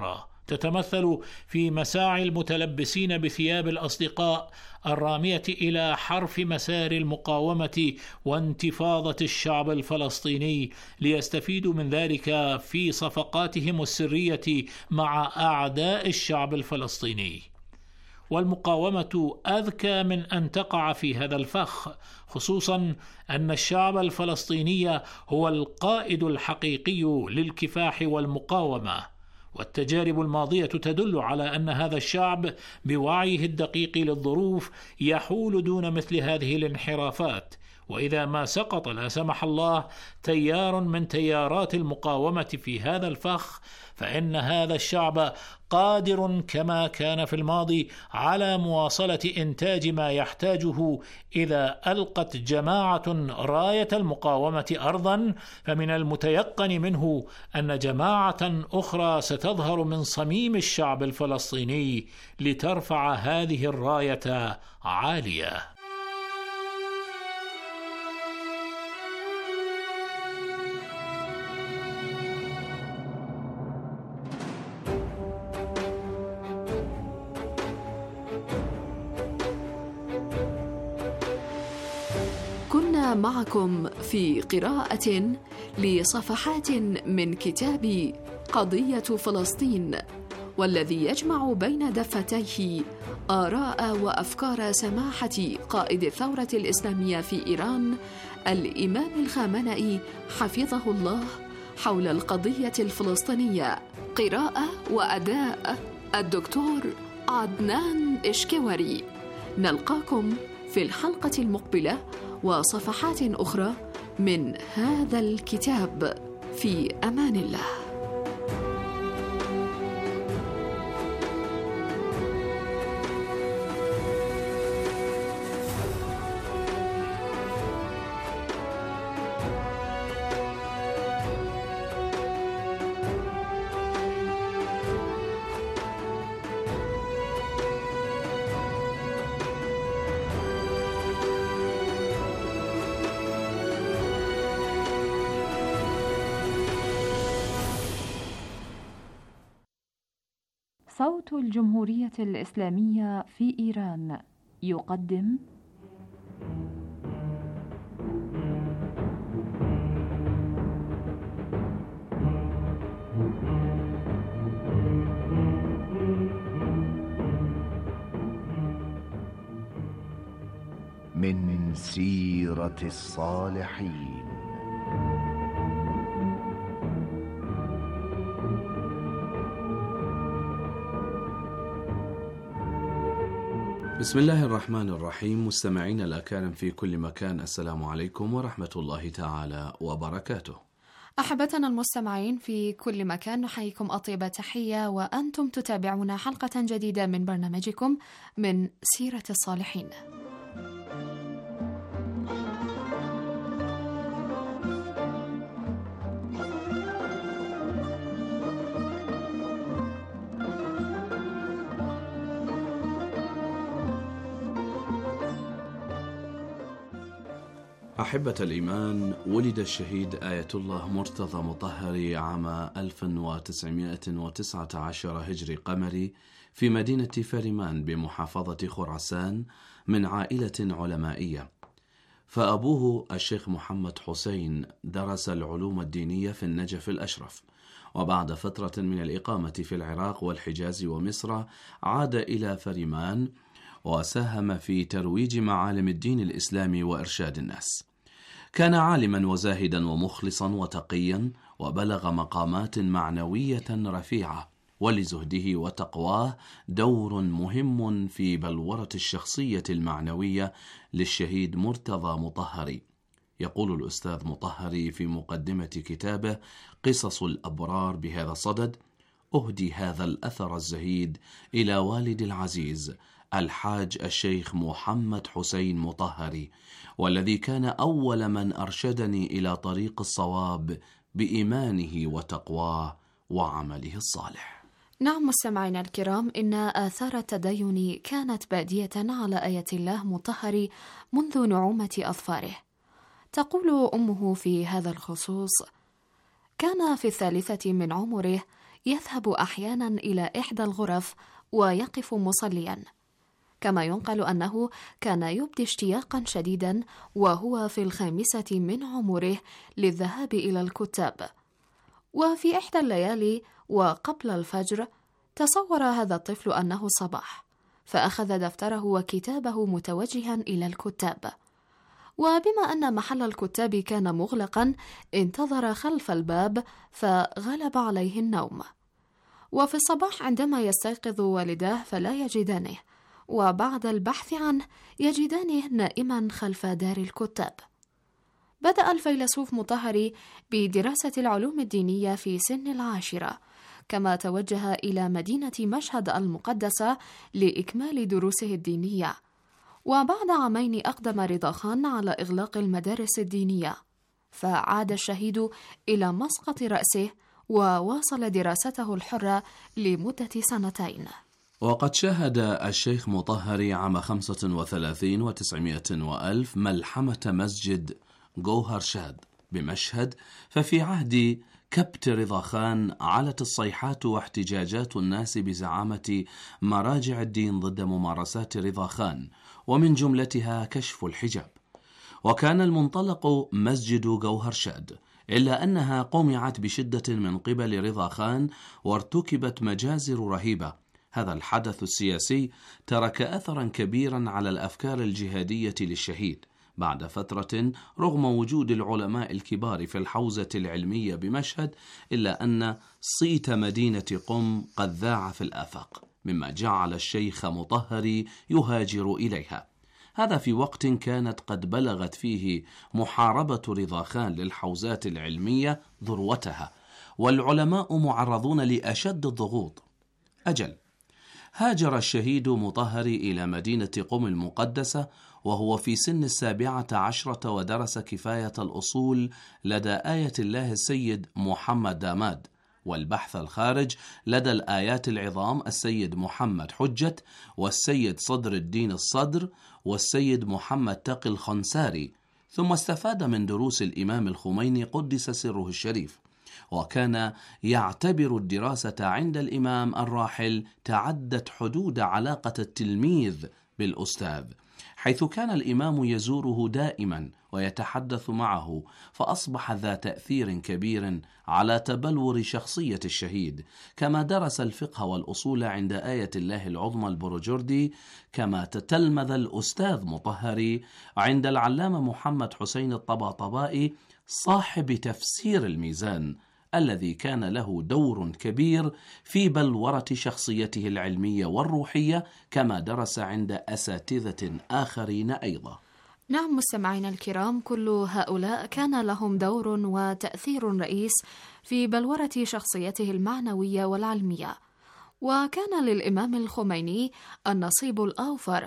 تتمثل في مساعي المتلبسين بثياب الأصدقاء الرامية إلى حرف مسار المقاومة وانتفاضة الشعب الفلسطيني ليستفيدوا من ذلك في صفقاتهم السرية مع أعداء الشعب الفلسطيني. والمقاومة أذكى من أن تقع في هذا الفخ، خصوصا أن الشعب الفلسطيني هو القائد الحقيقي للكفاح والمقاومة، والتجارب الماضية تدل على أن هذا الشعب بوعيه الدقيق للظروف يحول دون مثل هذه الانحرافات. وإذا ما سقط لا سمح الله تيار من تيارات المقاومة في هذا الفخ، فإن هذا الشعب قادر كما كان في الماضي على مواصلة إنتاج ما يحتاجه إذا ألقت جماعة راية المقاومة أرضا، فمن المتيقن منه أن جماعة أخرى ستظهر من صميم الشعب الفلسطيني لترفع هذه الراية عالية. كنا معكم في قراءة لصفحات من كتاب قضية فلسطين، والذي يجمع بين دفتيه آراء وأفكار سماحة قائد الثورة الإسلامية في إيران الإمام الخامنئي حفظه الله حول القضية الفلسطينية. قراءة وأداء الدكتور عدنان إشكوري. نلقاكم في الحلقة المقبلة وصفحات أخرى من هذا الكتاب. في أمان الله. صوت الجمهورية الإسلامية في إيران يقدم من سيرة الصالحين. بسم الله الرحمن الرحيم. مستمعينا الأكارم في كل مكان، السلام عليكم ورحمة الله تعالى وبركاته. أحبتنا المستمعين في كل مكان، نحييكم أطيب تحية وأنتم تتابعون حلقة جديدة من برنامجكم من سيرة الصالحين. أحبة الإيمان، ولد الشهيد آية الله مرتضى مطهري عام 1919 هجري قمري في مدينة فريمان بمحافظة خراسان من عائلة علمائية. فأبوه الشيخ محمد حسين درس العلوم الدينية في النجف الأشرف، وبعد فترة من الإقامة في العراق والحجاز ومصر عاد إلى فريمان وساهم في ترويج معالم الدين الإسلامي وإرشاد الناس. كان عالما وزاهدا ومخلصا وتقيا، وبلغ مقامات معنوية رفيعة، ولزهده وتقواه دور مهم في بلورة الشخصية المعنوية للشهيد مرتضى مطهري. يقول الأستاذ مطهري في مقدمة كتابه قصص الأبرار بهذا الصدد: أهدي هذا الأثر الزهيد إلى والد العزيز الحاج الشيخ محمد حسين مطهري، والذي كان أول من أرشدني إلى طريق الصواب بإيمانه وتقواه وعمله الصالح. نعم مستمعينا الكرام، إن آثار التدين كانت بادية على آية الله مطهري منذ نعومة أظفاره. تقول أمه في هذا الخصوص: كان في 3 من عمره يذهب أحيانا إلى إحدى الغرف ويقف مصليا. كما ينقل أنه كان يبدي اشتياقا شديدا وهو في 5 من عمره للذهاب إلى الكتاب. وفي إحدى الليالي وقبل الفجر تصور هذا الطفل أنه صباح، فأخذ دفتره وكتابه متوجها إلى الكتاب. وبما أن محل الكتاب كان مغلقا انتظر خلف الباب فغلب عليه النوم. وفي الصباح عندما يستيقظ والداه فلا يجدانه، وبعد البحث عنه يجدانه نائما خلف دار الكتاب. بدأ الفيلسوف مطهري بدراسة العلوم الدينية في سن 10، كما توجه إلى مدينة مشهد المقدسة لإكمال دروسه الدينية. وبعد 2 عام أقدم رضا خان على إغلاق المدارس الدينية، فعاد الشهيد إلى مسقط رأسه وواصل دراسته الحرة لمدة 2 سنين. وقد شاهد الشيخ مطهري عام 35 و900 وألف ملحمة مسجد جوهر شاد بمشهد، ففي عهد كبت رضا خان علت الصيحات واحتجاجات الناس بزعامة مراجع الدين ضد ممارسات رضا خان، ومن جملتها كشف الحجاب. وكان المنطلق مسجد جوهر شاد، إلا أنها قمعت بشدة من قبل رضا خان وارتكبت مجازر رهيبة. هذا الحدث السياسي ترك أثرا كبيرا على الأفكار الجهادية للشهيد. بعد فترة رغم وجود العلماء الكبار في الحوزة العلمية بمشهد، إلا أن صيت مدينة قم قد ذاع في الآفاق، مما جعل الشيخ مطهري يهاجر إليها. هذا في وقت كانت قد بلغت فيه محاربة رضا خان للحوزات العلمية ذروتها، والعلماء معرضون لأشد الضغوط. أجل، هاجر الشهيد مطهري إلى مدينة قم المقدسة وهو في سن 17، ودرس كفاية الأصول لدى آية الله السيد محمد داماد، والبحث الخارج لدى الآيات العظام السيد محمد حجة، والسيد صدر الدين الصدر، والسيد محمد تقي الخنساري. ثم استفاد من دروس الإمام الخميني قدس سره الشريف، وكان يعتبر الدراسة عند الإمام الراحل تعدت حدود علاقة التلميذ بالأستاذ، حيث كان الإمام يزوره دائما ويتحدث معه، فأصبح ذا تأثير كبير على تبلور شخصية الشهيد. كما درس الفقه والأصول عند آية الله العظمى البروجردي، كما تتلمذ الأستاذ مطهري عند العلامة محمد حسين الطباطبائي صاحب تفسير الميزان، الذي كان له دور كبير في بلورة شخصيته العلمية والروحية، كما درس عند أساتذة آخرين أيضا. نعم مستمعينا الكرام، كل هؤلاء كان لهم دور وتأثير رئيس في بلورة شخصيته المعنوية والعلمية. وكان للإمام الخميني النصيب الأوفر،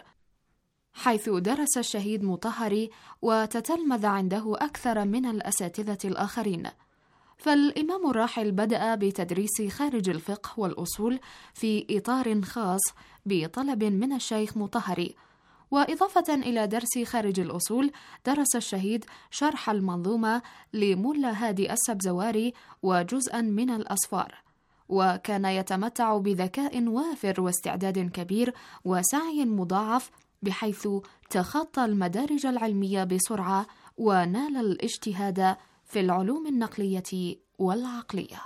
حيث درس الشهيد مطهري وتتلمذ عنده أكثر من الأساتذة الآخرين. فالإمام الراحل بدأ بتدريس خارج الفقه والأصول في إطار خاص بطلب من الشيخ مطهري، وإضافة إلى درس خارج الأصول درس الشهيد شرح المنظومة لملا هادي السبزواري وجزءا من الأصفار، وكان يتمتع بذكاء وافر واستعداد كبير وسعي مضاعف، بحيث تخطى المدارج العلمية بسرعة ونال الاجتهاد في العلوم النقلية والعقلية.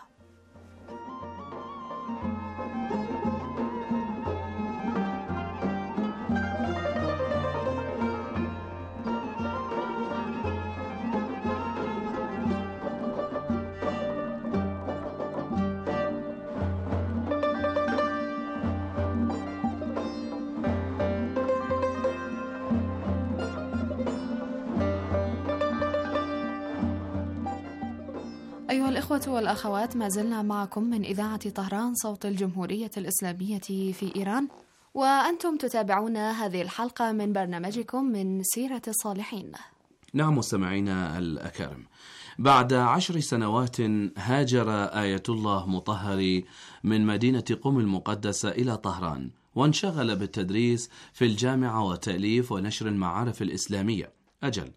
أيها الإخوة والأخوات، ما زلنا معكم من إذاعة طهران صوت الجمهورية الإسلامية في إيران، وأنتم تتابعون هذه الحلقة من برنامجكم من سيرة الصالحين. نعم مستمعينا الأكارم، بعد 10 سنوات هاجر آية الله مطهري من مدينة قم المقدسة إلى طهران، وانشغل بالتدريس في الجامعة وتأليف ونشر المعارف الإسلامية. أجل،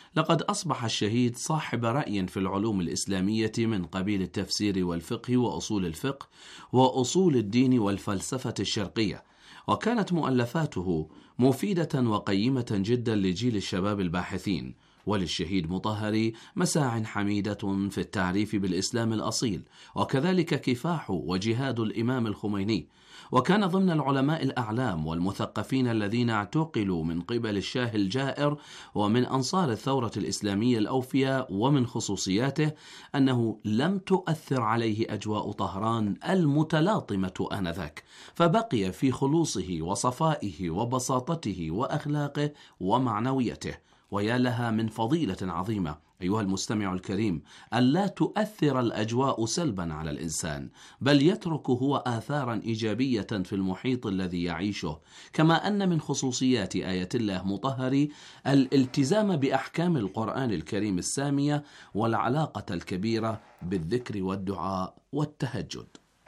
لقد أصبح الشهيد صاحب رأي في العلوم الإسلامية من قبيل التفسير والفقه وأصول الفقه وأصول الدين والفلسفة الشرقية، وكانت مؤلفاته مفيدة وقيمة جدا لجيل الشباب الباحثين. وللشهيد مطهري مساع حميدة في التعريف بالإسلام الأصيل، وكذلك كفاح وجهاد الإمام الخميني، وكان ضمن العلماء الأعلام والمثقفين الذين اعتقلوا من قبل الشاه الجائر ومن أنصار الثورة الإسلامية الأوفياء. ومن خصوصياته أنه لم تؤثر عليه أجواء طهران المتلاطمة آنذاك، فبقي في خلوصه وصفائه وبساطته وأخلاقه ومعنويته. ويا لها من فضيلة عظيمة أيها المستمع الكريم ألا تؤثر الأجواء سلبا على الإنسان، بل يترك هو آثارا إيجابية في المحيط الذي يعيشه. كما أن من خصوصيات آية الله مطهري الالتزام بأحكام القرآن الكريم السامية والعلاقة الكبيرة بالذكر والدعاء والتهجد.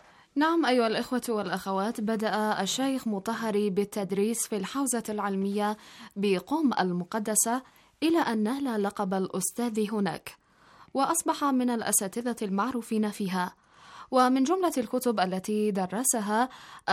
نعم أيها الإخوة والأخوات، بدأ الشيخ مطهري بالتدريس في الحوزة العلمية بقم المقدسة إلى أن نال لقب الأستاذ هناك، وأصبح من الأساتذة المعروفين فيها. ومن جملة الكتب التي درسها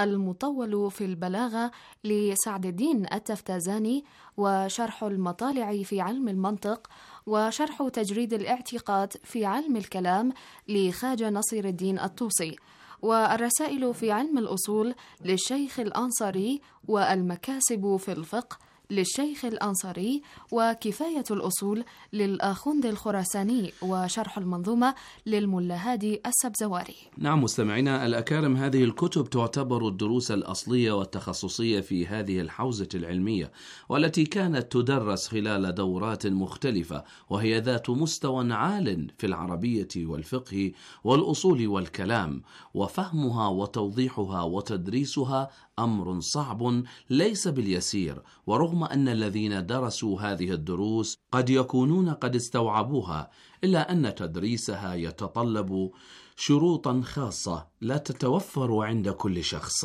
المطول في البلاغة لسعد الدين التفتازاني، وشرح المطالع في علم المنطق، وشرح تجريد الاعتقاد في علم الكلام لخواجة نصير الدين الطوسي، والرسائل في علم الأصول للشيخ الأنصاري، والمكاسب في الفقه للشيخ الأنصاري، وكفاية الأصول للآخوند الخراساني، وشرح المنظومة للملا هادي السبزواري. نعم مستمعينا الأكارم، هذه الكتب تعتبر الدروس الأصلية والتخصصية في هذه الحوزة العلمية، والتي كانت تدرس خلال دورات مختلفة، وهي ذات مستوى عال في العربية والفقه والأصول والكلام، وفهمها وتوضيحها وتدريسها أمر صعب ليس باليسير. ورغم أن الذين درسوا هذه الدروس قد يكونون قد استوعبوها، إلا أن تدريسها يتطلب شروطا خاصة لا تتوفر عند كل شخص.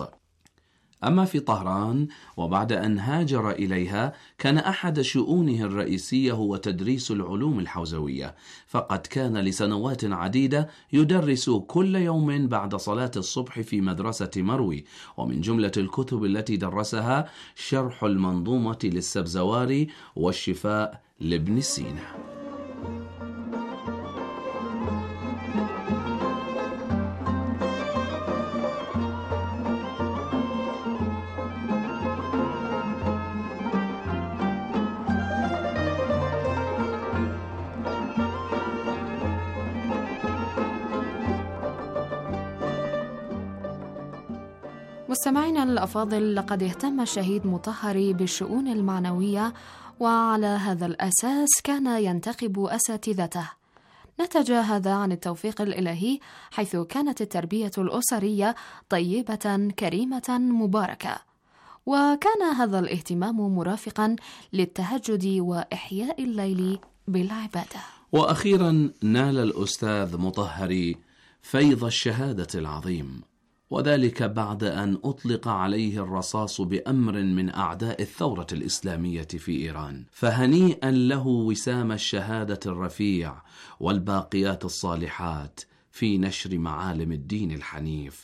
أما في طهران وبعد أن هاجر إليها كان أحد شؤونه الرئيسية هو تدريس العلوم الحوزوية، فقد كان لسنوات عديدة يدرس كل يوم بعد صلاة الصبح في مدرسة مروي. ومن جملة الكتب التي درسها شرح المنظومة للسبزواري والشفاء لابن سينا. مستمعينا الأفاضل، لقد اهتم الشهيد مطهري بالشؤون المعنوية، وعلى هذا الأساس كان ينتخب أساتذته. نتج هذا عن التوفيق الإلهي، حيث كانت التربية الأسرية طيبة كريمة مباركة، وكان هذا الاهتمام مرافقا للتهجد وإحياء الليل بالعبادة. وأخيرا نال الأستاذ مطهري فيض الشهادة العظيم، وذلك بعد أن أطلق عليه الرصاص بأمر من أعداء الثورة الإسلامية في إيران. فهنيئا له وسام الشهادة الرفيع والباقيات الصالحات في نشر معالم الدين الحنيف،